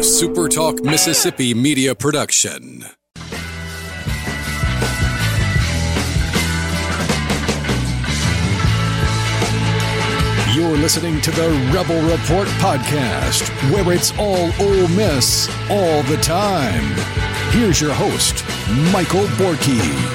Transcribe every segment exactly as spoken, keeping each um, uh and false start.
a SuperTalk Mississippi media production. You're listening to the Rebel Report podcast, where it's all Ole Miss all the time. Here's your host, Michael Borky.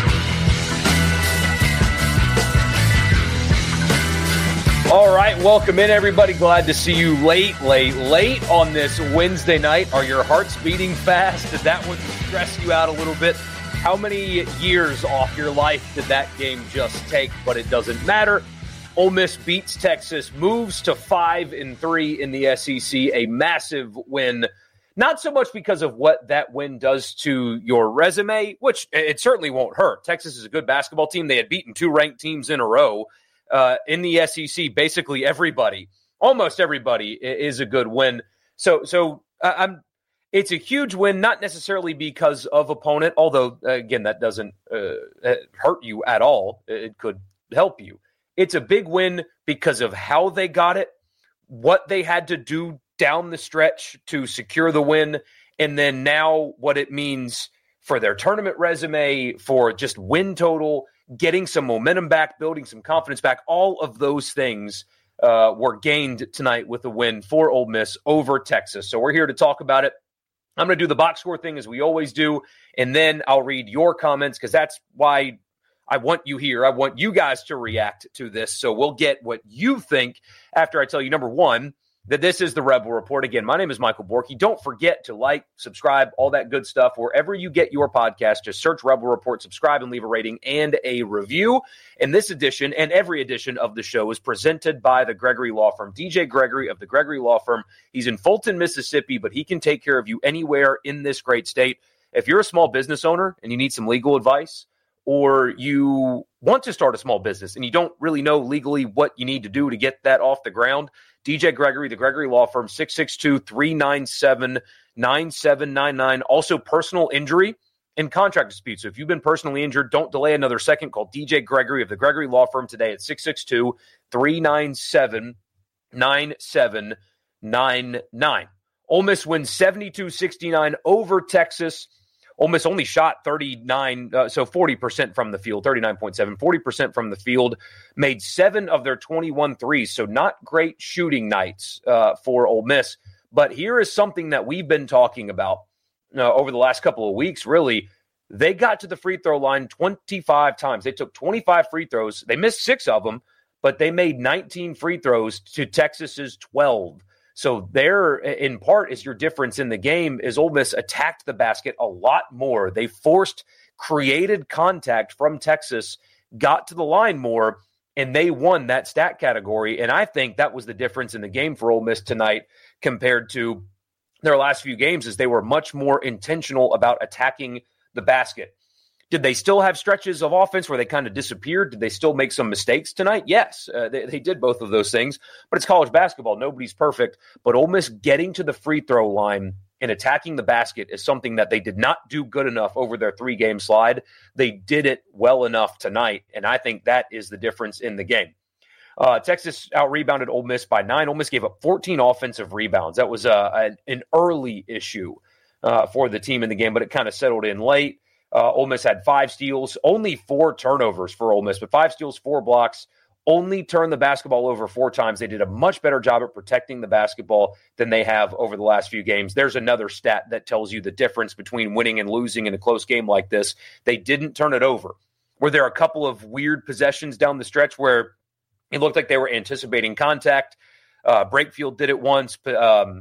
All right, welcome in, everybody. Glad to see you late, late, late on this Wednesday night. Are your hearts beating fast? Did that one stress you out a little bit? How many years off your life did that game just take? But it doesn't matter. Ole Miss beats Texas, moves to five and three in the S E C, a massive win. Not so much because of what that win does to your resume, which it certainly won't hurt. Texas is a good basketball team. They had beaten two ranked teams in a row. Uh, in the S E C, basically everybody, almost everybody, is a good win. So, so uh, I'm. It's a huge win, not necessarily because of opponent, although uh, again that doesn't uh, hurt you at all. It could help you. It's a big win because of how they got it, what they had to do down the stretch to secure the win, and then now what it means for their tournament resume, for just win total. Getting some momentum back, building some confidence back, all of those things uh, were gained tonight with a win for Ole Miss over Texas. So we're here to talk about it. I'm going to do the box score thing as we always do, and then I'll read your comments because that's why I want you here. I want you guys to react to this. So we'll get what you think after I tell you, number one, that this is the Rebel Report. Again, my name is Michael Borky. Don't forget to like, subscribe, all that good stuff. Wherever you get your podcast, just search Rebel Report, subscribe, and leave a rating and a review. And this edition and every edition of the show is presented by the Gregory Law Firm. D J Gregory of the Gregory Law Firm. He's in Fulton, Mississippi, but he can take care of you anywhere in this great state. If you're a small business owner and you need some legal advice, or you want to start a small business and you don't really know legally what you need to do to get that off the ground, D J Gregory, the Gregory Law Firm, six six two, three nine seven, nine seven nine nine. Also, personal injury and contract disputes. So if you've been personally injured, don't delay another second. Call D J Gregory of the Gregory Law Firm today at six six two, three nine seven, nine seven nine nine. Ole Miss wins seventy-two sixty-nine over Texas. Ole Miss only shot thirty-nine, uh, so forty percent from the field, thirty-nine point seven, forty percent from the field, made seven of their twenty-one threes, so not great shooting nights uh, for Ole Miss. But here is something that we've been talking about uh, over the last couple of weeks, really. They got to the free throw line twenty-five times. They took twenty-five free throws. They missed six of them, but they made nineteen free throws to Texas's twelve. So there, in part, is your difference in the game, is Ole Miss attacked the basket a lot more. They forced, created contact from Texas, got to the line more, and they won that stat category. And I think that was the difference in the game for Ole Miss tonight compared to their last few games, is they were much more intentional about attacking the basket. Did they still have stretches of offense where they kind of disappeared? Did they still make some mistakes tonight? Yes, uh, they, they did both of those things. But it's college basketball. Nobody's perfect. But Ole Miss getting to the free throw line and attacking the basket is something that they did not do good enough over their three-game slide. They did it well enough tonight, and I think that is the difference in the game. Uh, Texas out-rebounded Ole Miss by nine. Ole Miss gave up fourteen offensive rebounds. That was uh, an, an early issue uh, for the team in the game, but it kind of settled in late. Uh, Ole Miss had five steals, only four turnovers for Ole Miss, but five steals, four blocks, only turned the basketball over four times. They did a much better job at protecting the basketball than they have over the last few games. There's another stat that tells you the difference between winning and losing in a close game like this. They didn't turn it over. Were there a couple of weird possessions down the stretch where it looked like they were anticipating contact? Uh, Brakefield did it once. But, um,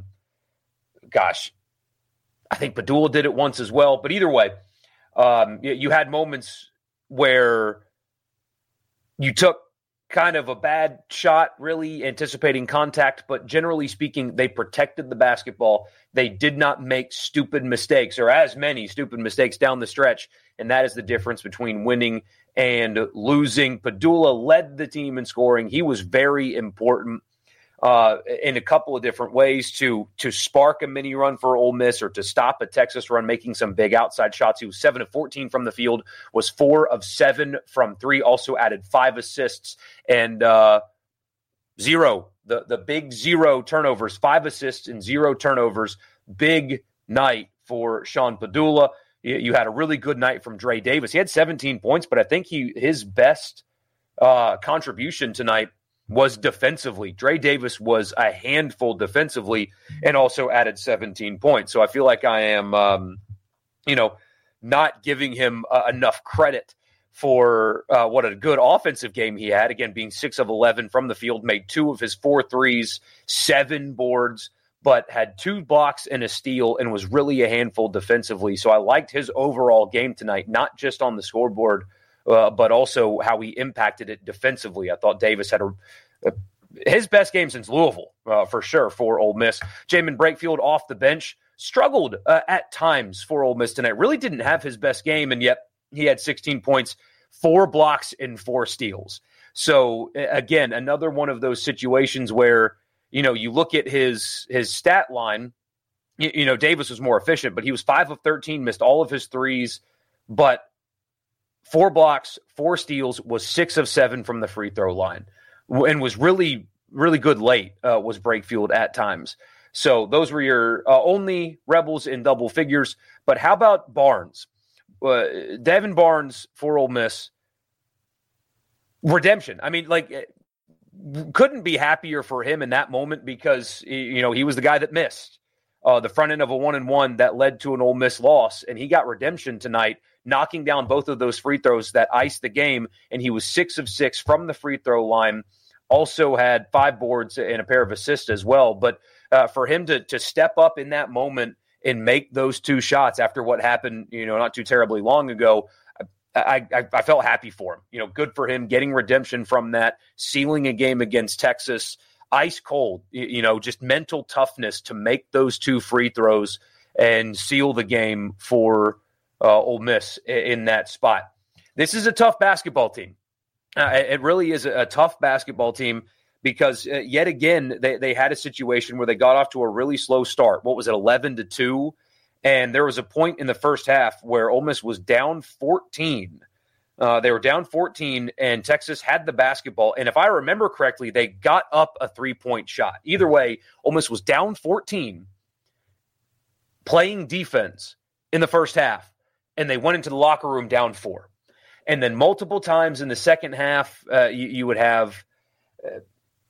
gosh, I think Padula did it once as well. But either way, Um, you, you had moments where you took kind of a bad shot, really anticipating contact, but generally speaking, they protected the basketball. They did not make stupid mistakes, or as many stupid mistakes down the stretch, and that is the difference between winning and losing. Padula led the team in scoring. He was very important uh, in a couple of different ways to to spark a mini run for Ole Miss or to stop a Texas run, making some big outside shots. He was seven of fourteen from the field, was four of seven from three, also added five assists and uh, zero, the, the big zero turnovers, five assists and zero turnovers. big night for Sean Padula. You had a really good night from Dre Davis. He had seventeen points, but I think he his best uh, contribution tonight was defensively. Dre Davis was a handful defensively and also added seventeen points. So I feel like I am, um, you know, not giving him uh, enough credit for uh, what a good offensive game he had. Again, being six of eleven from the field, made two of his four threes, seven boards, but had two blocks and a steal and was really a handful defensively. So I liked his overall game tonight, not just on the scoreboard, uh, but also how he impacted it defensively. I thought Davis had a, a his best game since Louisville, uh, for sure, for Ole Miss. Jamin Brakefield off the bench struggled uh, at times for Ole Miss tonight. Really didn't have his best game, and yet he had sixteen points, four blocks, and four steals. So, again, another one of those situations where, you know, you look at his his stat line, you, you know, Davis was more efficient, but he was five of thirteen, missed all of his threes, but four blocks, four steals, was six of seven from the free throw line, and was really, really good late, uh, was Brakefield at times. So those were your uh, only Rebels in double figures. But how about Barnes? Uh, Devin Barnes for Ole Miss. Redemption. I mean, like, couldn't be happier for him in that moment because, you know, he was the guy that missed uh, the front end of a one and one that led to an Ole Miss loss. And he got redemption tonight, knocking down both of those free throws that iced the game. And he was six of six from the free throw line. Also had five boards and a pair of assists as well. But uh, for him to to step up in that moment and make those two shots after what happened, you know, not too terribly long ago, I, I, I felt happy for him. You know, good for him getting redemption from that, sealing a game against Texas, ice cold, you know, just mental toughness to make those two free throws and seal the game for uh, Ole Miss in that spot. This is a tough basketball team. Uh, it really is a, a tough basketball team because uh, yet again, they, they had a situation where they got off to a really slow start. What was it, eleven to two? And there was a point in the first half where Ole Miss was down fourteen. Uh, they were down fourteen, and Texas had the basketball. And if I remember correctly, they got up a three-point shot. Either way, Ole Miss was down fourteen, playing defense in the first half, and they went into the locker room down four. And then multiple times in the second half, uh, you, you would have uh,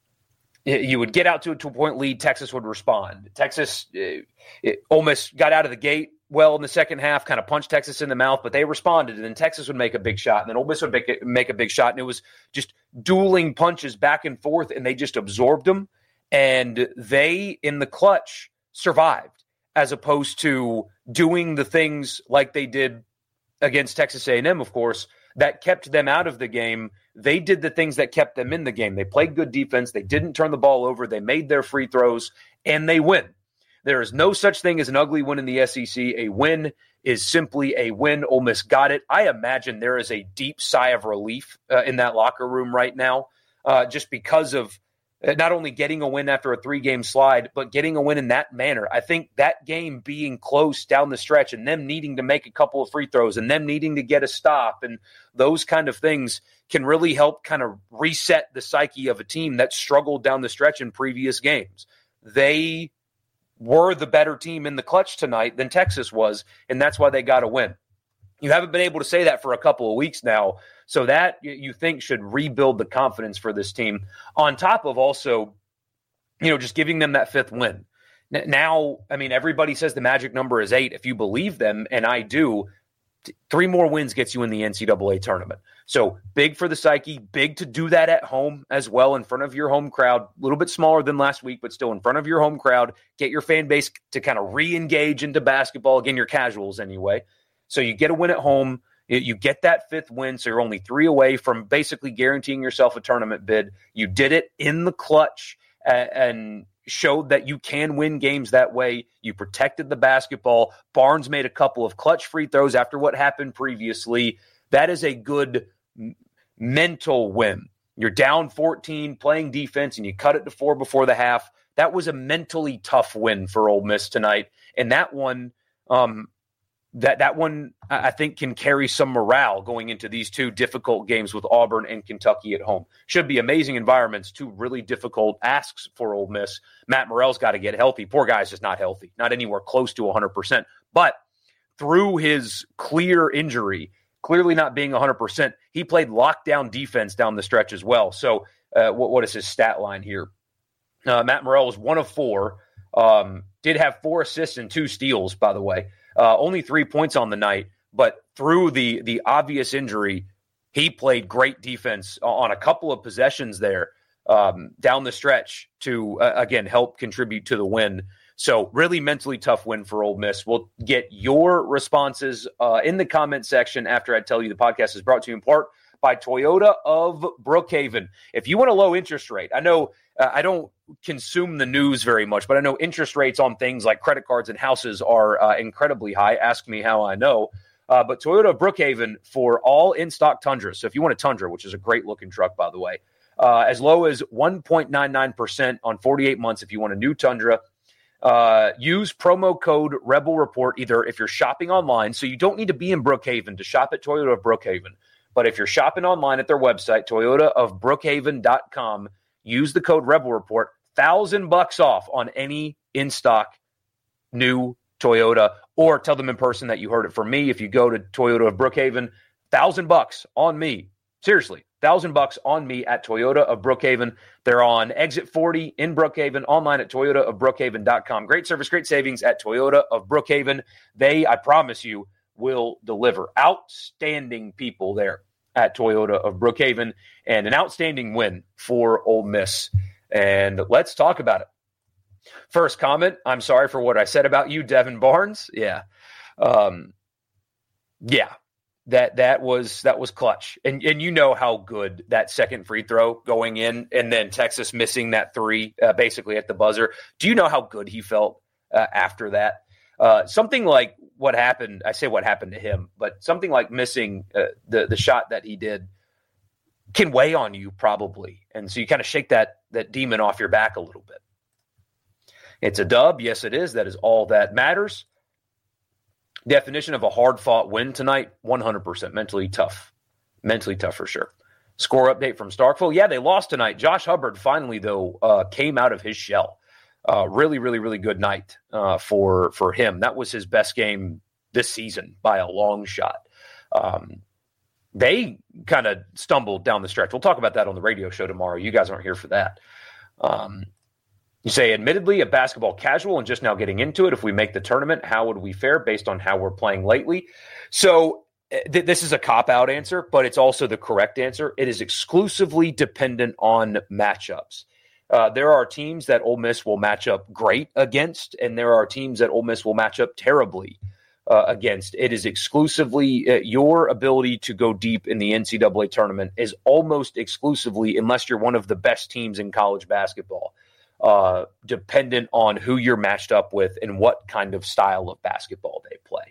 – you would get out to a two-point lead, Texas would respond. Texas, uh, it, Ole Miss got out of the gate well in the second half, kind of punched Texas in the mouth, but they responded, and then Texas would make a big shot, and then Ole Miss would make a, make a big shot, and it was just dueling punches back and forth, and they just absorbed them, and they, in the clutch, survived, as opposed to doing the things like they did against Texas A and M, of course, that kept them out of the game. They did the things that kept them in the game. They played good defense. They didn't turn the ball over. They made their free throws, and they win. There is no such thing as an ugly win in the S E C. A win is simply a win. Ole Miss got it. I imagine there is a deep sigh of relief uh, in that locker room right now, uh, just because of not only getting a win after a three-game slide, but getting a win in that manner. I think that game being close down the stretch and them needing to make a couple of free throws and them needing to get a stop and those kind of things can really help kind of reset the psyche of a team that struggled down the stretch in previous games. They were the better team in the clutch tonight than Texas was, and that's why they got a win. You haven't been able to say that for a couple of weeks now, so that you think should rebuild the confidence for this team, on top of also, you know, just giving them that fifth win. Now, I mean, everybody says the magic number is eight. If you believe them, and I do, three more wins gets you in the N C double A tournament. So big for the psyche, big to do that at home as well, in front of your home crowd, a little bit smaller than last week, but still in front of your home crowd, get your fan base to kind of re-engage into basketball, again, your casuals anyway. So you get a win at home, you get that fifth win, so you're only three away from basically guaranteeing yourself a tournament bid. You did it in the clutch and showed that you can win games that way. You protected the basketball. Barnes made a couple of clutch free throws after what happened previously. That is a good mental win. You're down fourteen, playing defense, and you cut it to four before the half. That was a mentally tough win for Ole Miss tonight. And that one, um, that that one, I think, can carry some morale going into these two difficult games with Auburn and Kentucky at home. Should be amazing environments, two really difficult asks for Ole Miss. Matt Morrell's got to get healthy. Poor guy's just not healthy, not anywhere close to one hundred percent. But through his clear injury, clearly not being one hundred percent, he played lockdown defense down the stretch as well. So uh, what, what is his stat line here? Uh, Matt Morrell was one of four, um, did have four assists and two steals, by the way. Uh, only three points on the night, but through the the obvious injury, he played great defense on a couple of possessions there um, down the stretch to, uh, again, help contribute to the win. So really mentally tough win for Ole Miss. We'll get your responses uh, in the comment section after I tell you the podcast is brought to you in part by Toyota of Brookhaven. If you want a low interest rate, I know uh, I don't consume the news very much, but I know interest rates on things like credit cards and houses are uh, incredibly high. Ask me how I know. Uh, but Toyota of Brookhaven for all in-stock Tundras. So if you want a Tundra, which is a great-looking truck, by the way, uh, as low as one point nine nine percent on forty-eight months if you want a new Tundra. Uh, use promo code Rebel Report either if you're shopping online, so you don't need to be in Brookhaven to shop at Toyota of Brookhaven. But if you're shopping online at their website, toyota of brookhaven dot com, use the code Rebel Report, thousand bucks off on any in-stock new Toyota, or tell them in person that you heard it from me. If you go to Toyota of Brookhaven, thousand bucks on me. Seriously, thousand bucks on me at Toyota of Brookhaven. They're on exit forty in Brookhaven, online at toyota of brookhaven dot com. Great service, great savings at Toyota of Brookhaven. They, I promise you, will deliver. Outstanding people there at Toyota of Brookhaven, and an outstanding win for Ole Miss. And let's talk about it. First comment, I'm sorry for what I said about you, Devin Barnes. Yeah. Um, yeah, that that was that was clutch. And and you know how good that second free throw going in and then Texas missing that three uh, basically at the buzzer. Do you know how good he felt uh, after that? Uh, something like what happened, I say what happened to him, but something like missing uh, the, the shot that he did can weigh on you probably. And so you kind of shake that that demon off your back a little bit. It's a dub. Yes, it is. That is all that matters. Definition of a hard-fought win tonight, one hundred percent. Mentally tough. Mentally tough for sure. Score update from Starkville. Yeah, they lost tonight. Josh Hubbard finally, though, uh, came out of his shell. Uh, really, really, really good night uh, for, for him. That was his best game this season by a long shot. Um, they kind of stumbled down the stretch. We'll talk about that on the radio show tomorrow. You guys aren't here for that. Um, You say, admittedly, a basketball casual and just now getting into it. If we make the tournament, how would we fare based on how we're playing lately? So th- this is a cop-out answer, but it's also the correct answer. It is exclusively dependent on matchups. Uh, there are teams that Ole Miss will match up great against, and there are teams that Ole Miss will match up terribly uh, against. It is exclusively uh, your ability to go deep in the N C double A tournament is almost exclusively, unless you're one of the best teams in college basketball, Uh, dependent on who you're matched up with and what kind of style of basketball they play.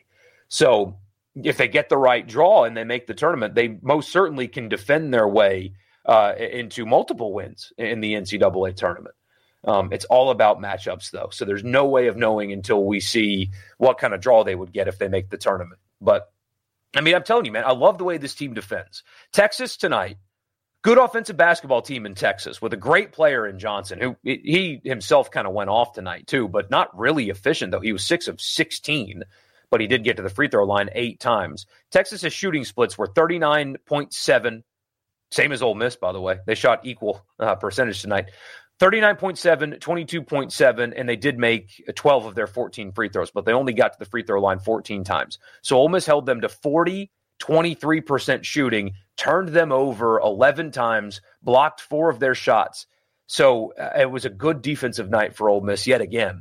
So if they get the right draw and they make the tournament, they most certainly can defend their way uh, into multiple wins in the N C double A tournament. Um, it's all about matchups, though. So there's no way of knowing until we see what kind of draw they would get if they make the tournament. But, I mean, I'm telling you, man, I love the way this team defends. Texas tonight, good offensive basketball team in Texas with a great player in Johnson, who he himself kind of went off tonight too, but not really efficient, though. He was six of sixteen, but he did get to the free throw line eight times. Texas's shooting splits were thirty-nine point seven, same as Ole Miss, by the way. They shot equal uh, percentage tonight. thirty-nine point seven, twenty-two point seven, and they did make twelve of their fourteen free throws, but they only got to the free throw line fourteen times. So Ole Miss held them to forty, twenty-three percent shooting, turned them over eleven times, blocked four of their shots. So uh, it was a good defensive night for Ole Miss yet again,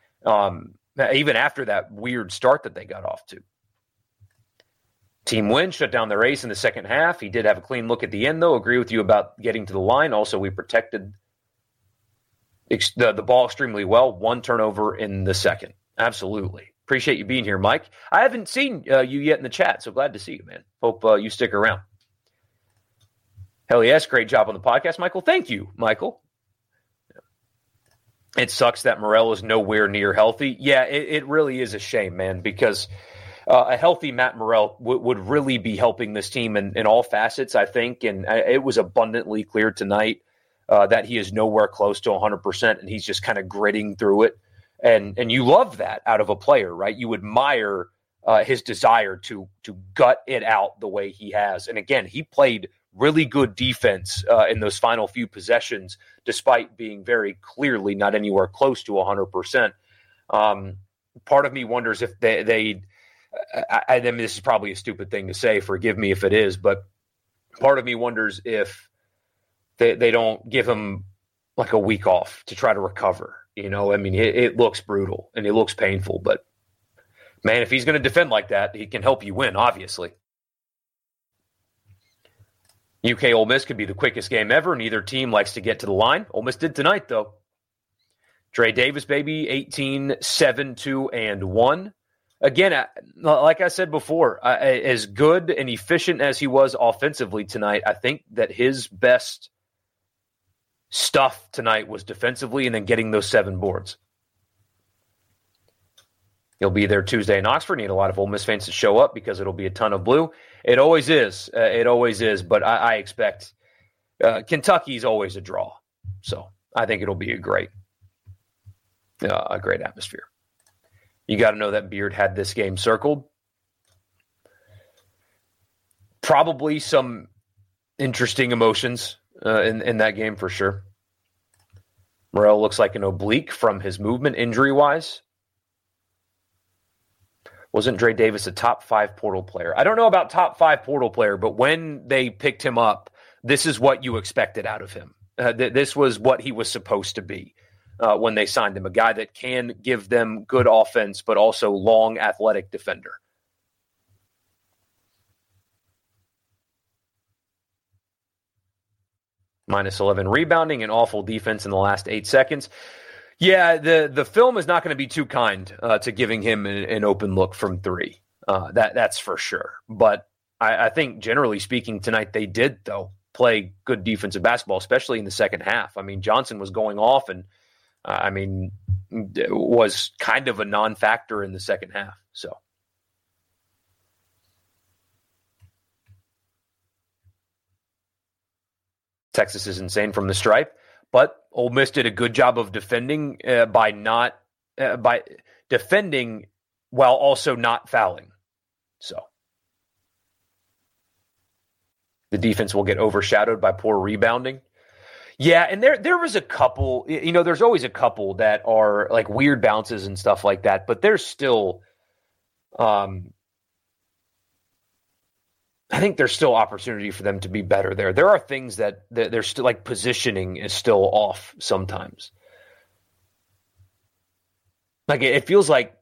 um, even after that weird start that they got off to. Team win, shut down their ace in the second half. He did have a clean look at the end, though. Agree with you about getting to the line. Also, we protected ex- the, the ball extremely well. One turnover in the second. Absolutely. Appreciate you being here, Mike. I haven't seen uh, you yet in the chat, so glad to see you, man. Hope uh, you stick around. Hell yes, great job on the podcast, Michael. Thank you, Michael. It sucks that Morrell is nowhere near healthy. Yeah, it, it really is a shame, man, because uh, a healthy Matt Morrell w- would really be helping this team in, in all facets, I think. And I, it was abundantly clear tonight uh, that he is nowhere close to one hundred percent, and he's just kind of gritting through it. And and you love that out of a player, right? You admire uh, his desire to to gut it out the way he has. And again, he played really good defense uh, in those final few possessions, despite being very clearly not anywhere close to one hundred percent. Um, part of me wonders if they, they I, I mean, this is probably a stupid thing to say, forgive me if it is, but part of me wonders if they, they don't give him like a week off to try to recover. You know, I mean, it, it looks brutal and it looks painful, but man, if he's going to defend like that, he can help you win, obviously. U K Ole Miss could be the quickest game ever. Neither team likes to get to the line. Ole Miss did tonight, though. Dre Davis, baby, eighteen, seven, two, and one. Again, like I said before, as good and efficient as he was offensively tonight, I think that his best stuff tonight was defensively and then getting those seven boards. He'll be there Tuesday in Oxford. Need a lot of Ole Miss fans to show up because it'll be a ton of blue. It always is. Uh, it always is. But I, I expect uh, Kentucky's always a draw. So I think it'll be a great, uh, a great atmosphere. You got to know that Beard had this game circled. Probably some interesting emotions uh, in, in that game for sure. Morrell looks like an oblique from his movement injury-wise. Wasn't Dre Davis a top five portal player? I don't know about top five portal player, but when they picked him up, this is what you expected out of him. Uh, th- this was what he was supposed to be uh, when they signed him, a guy that can give them good offense, but also long, athletic defender. Minus eleven rebounding and awful defense in the last eight seconds. Yeah, the, the film is not going to be too kind uh, to giving him an, an open look from three. Uh, that that's for sure. But I, I think generally speaking tonight they did, though, play good defensive basketball, especially in the second half. I mean, Johnson was going off and, uh, I mean, was kind of a non-factor in the second half. So. Texas is insane from the stripe. But Ole Miss did a good job of defending uh, by not uh, by defending while also not fouling. So the defense will get overshadowed by poor rebounding. Yeah, and there there was a couple. You know, there's always a couple that are like weird bounces and stuff like that. But there's still, um, I think there's still opportunity for them to be better there. There are things that, that they're still like positioning is still off sometimes. Like it feels like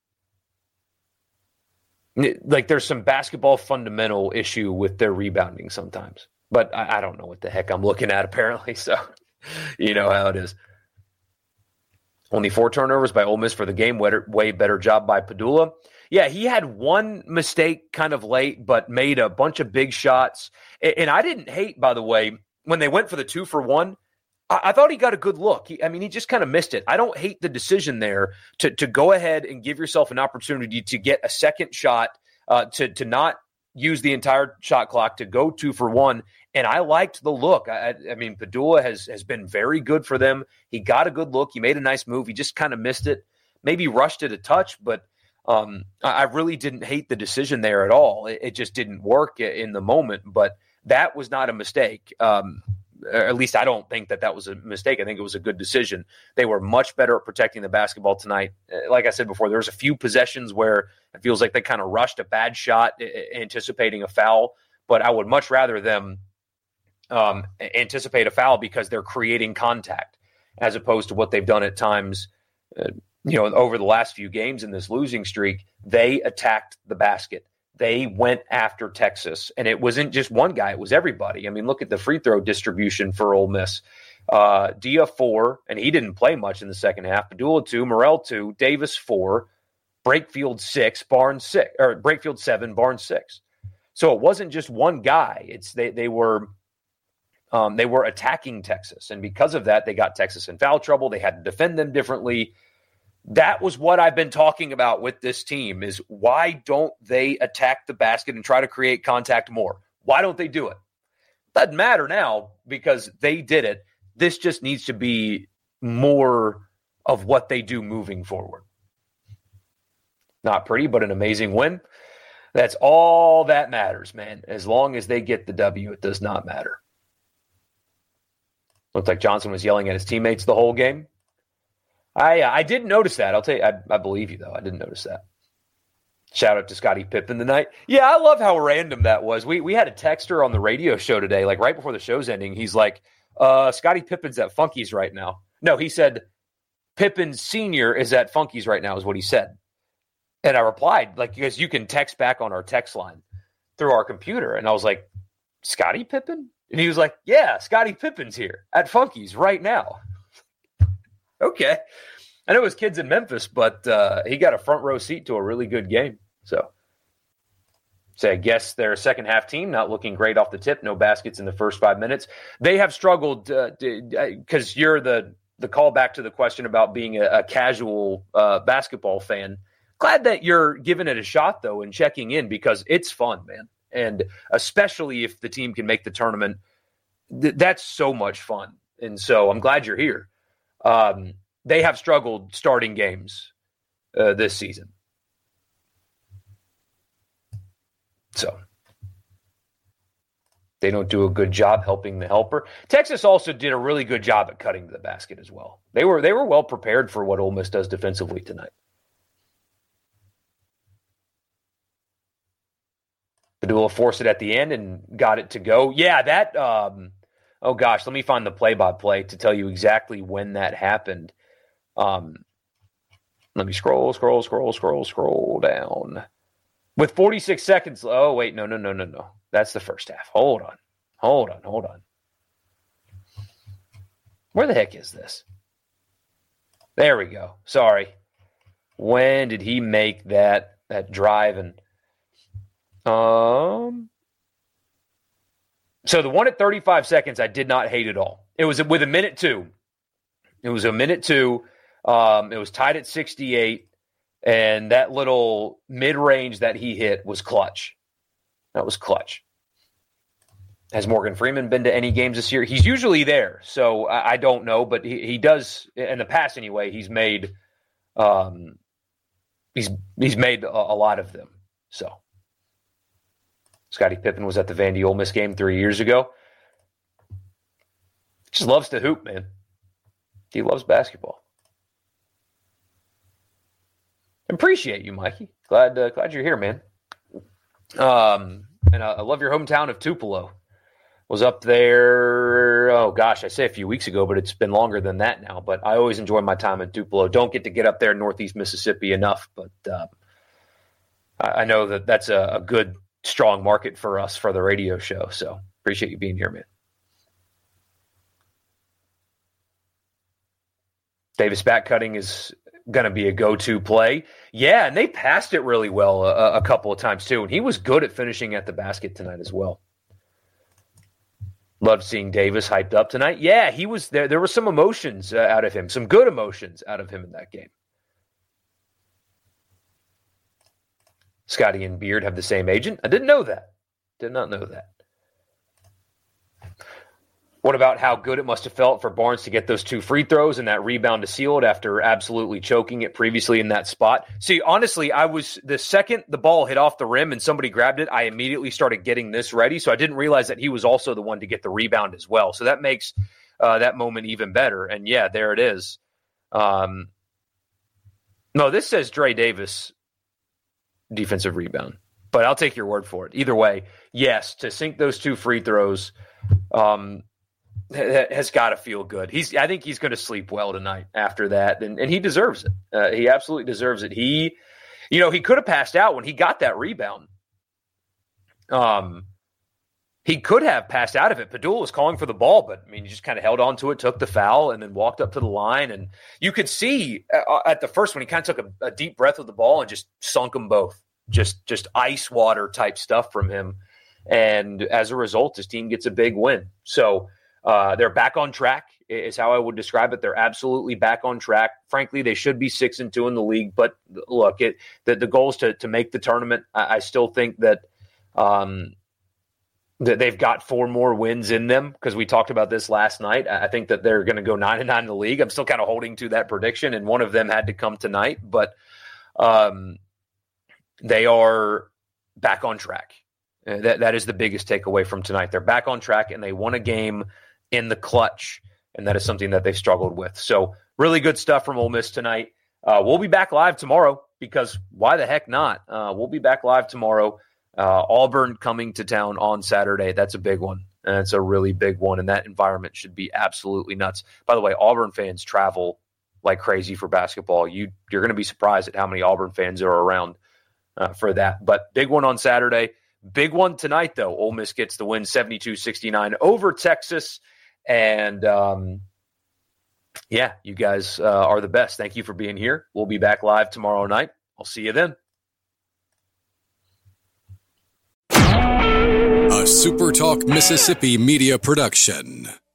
like there's some basketball fundamental issue with their rebounding sometimes. But I, I don't know what the heck I'm looking at apparently. So you know how it is. Only four turnovers by Ole Miss for the game. Way, way better job by Padula. Yeah, he had one mistake kind of late, but made a bunch of big shots. And I didn't hate, by the way, when they went for the two for one, I, I thought he got a good look. He, I mean, he just kind of missed it. I don't hate the decision there to, to go ahead and give yourself an opportunity to get a second shot, uh, to, to not use the entire shot clock, to go two for one. And I liked the look. I, I mean, Padula has, has been very good for them. He got a good look. He made a nice move. He just kind of missed it. Maybe rushed it a touch, but Um, I really didn't hate the decision there at all. It, it just didn't work in the moment, but that was not a mistake. Um, or at least I don't think that that was a mistake. I think it was a good decision. They were much better at protecting the basketball tonight. Like I said before, there was a few possessions where it feels like they kind of rushed a bad shot, anticipating a foul, but I would much rather them um, anticipate a foul because they're creating contact as opposed to what they've done at times. Uh, You know, over the last few games in this losing streak, they attacked the basket. They went after Texas, and it wasn't just one guy; it was everybody. I mean, look at the free throw distribution for Ole Miss. Uh, Dia four, and he didn't play much in the second half. Padula two, Morrell two, Davis four, Brakefield six, Barnes six, or Brakefield seven, Barnes six. So it wasn't just one guy. It's they they were. Um, they were attacking Texas, and because of that, they got Texas in foul trouble. They had to defend them differently. That was what I've been talking about with this team is why don't they attack the basket and try to create contact more? Why don't they do it? Doesn't matter now because they did it. This just needs to be more of what they do moving forward. Not pretty, but an amazing win. That's all that matters, man. As long as they get the W, it does not matter. Looked like Johnson was yelling at his teammates the whole game. I uh, I didn't notice that. I'll tell you, I, I believe you, though. I didn't notice that. Shout out to Scottie Pippen tonight. Yeah, I love how random that was. We we had a texter on the radio show today, like right before the show's ending. He's like, uh, Scottie Pippen's at Funky's right now. No, he said Pippen Senior is at Funky's right now is what he said. And I replied, like, because you can text back on our text line through our computer. And I was like, Scottie Pippen? And he was like, yeah, Scottie Pippen's here at Funky's right now. Okay. I know his kid's in Memphis, but uh, he got a front row seat to a really good game. So, so I guess their second half team not looking great off the tip. No baskets in the first five minutes. They have struggled because uh, you're the, the callback to the question about being a, a casual uh, basketball fan. Glad that you're giving it a shot, though, and checking in because it's fun, man. And especially if the team can make the tournament, th- that's so much fun. And so I'm glad you're here. Um, they have struggled starting games uh, this season. So they don't do a good job helping the helper. Texas also did a really good job at cutting to the basket as well. They were they were well prepared for what Ole Miss does defensively tonight. Padula forced it at the end and got it to go. Yeah, that um, – oh, gosh, let me find the play-by-play to tell you exactly when that happened. Um, let me scroll, scroll, scroll, scroll, scroll down. With forty-six seconds – oh, wait, no, no, no, no, no. That's the first half. Hold on. Hold on, hold on. Where the heck is this? There we go. Sorry. When did he make that that drive and – Um, so the one at thirty-five seconds, I did not hate at all. It was with a minute two. It was a minute two. Um, it was tied at sixty-eight, and that little mid-range that he hit was clutch. That was clutch. Has Morgan Freeman been to any games this year? He's usually there, so I, I don't know, but he, he does in the past anyway. He's made, um, he's he's made a, a lot of them. So. Scottie Pippen was at the Vandy Ole Miss game three years ago. Just loves to hoop, man. He loves basketball. Appreciate you, Mikey. Glad uh, glad you're here, man. Um, and I, I love your hometown of Tupelo. Was up there, oh gosh, I say a few weeks ago, but it's been longer than that now. But I always enjoy my time in Tupelo. Don't get to get up there in Northeast Mississippi enough, but uh, I, I know that that's a, a good strong market for us for the radio show. So appreciate you being here, man. Davis back cutting is going to be a go-to play. Yeah, and they passed it really well a, a couple of times too. And he was good at finishing at the basket tonight as well. Loved seeing Davis hyped up tonight. Yeah, he was there. There were some emotions uh, out of him, some good emotions out of him in that game. Scotty and Beard have the same agent. I didn't know that. Did not know that. What about how good it must have felt for Barnes to get those two free throws and that rebound to seal it after absolutely choking it previously in that spot? See, honestly, I was the second the ball hit off the rim and somebody grabbed it, I immediately started getting this ready. So I didn't realize that he was also the one to get the rebound as well. So that makes uh, that moment even better. And yeah, there it is. Um, no, this says Dre Davis defensive rebound, but I'll take your word for it. Either way, yes, to sink those two free throws um, has got to feel good. He's, I think he's going to sleep well tonight after that, and, and he deserves it. Uh, he absolutely deserves it. He, you know, he could have passed out when he got that rebound. Um, he could have passed out of it. Padula was calling for the ball, but I mean, he just kind of held on to it, took the foul, and then walked up to the line. And you could see uh, at the first one, he kind of took a, a deep breath with the ball and just sunk them both. Just, just ice water type stuff from him. And as a result, his team gets a big win. So uh, they're back on track is how I would describe it. They're absolutely back on track. Frankly, they should be six and two in the league. But look, it the, the goal is to, to make the tournament. I, I still think that um, that they've got four more wins in them because we talked about this last night. I think that they're going to go nine and nine in the league. I'm still kind of holding to that prediction, and one of them had to come tonight. But um, they are back on track. Uh, that that is the biggest takeaway from tonight. They're back on track, and they won a game in the clutch, and that is something that they've struggled with. So really good stuff from Ole Miss tonight. Uh, we'll be back live tomorrow because why the heck not? Uh, we'll be back live tomorrow. Uh, Auburn coming to town on Saturday. That's a big one, and it's a really big one, and that environment should be absolutely nuts. By the way, Auburn fans travel like crazy for basketball. You, you're going to be surprised at how many Auburn fans are around uh, for that. But big one on Saturday. Big one tonight, though. Ole Miss gets the win seventy-two sixty-nine over Texas. And, um, yeah, you guys uh, are the best. Thank you for being here. We'll be back live tomorrow night. I'll see you then. A SuperTalk Mississippi media production.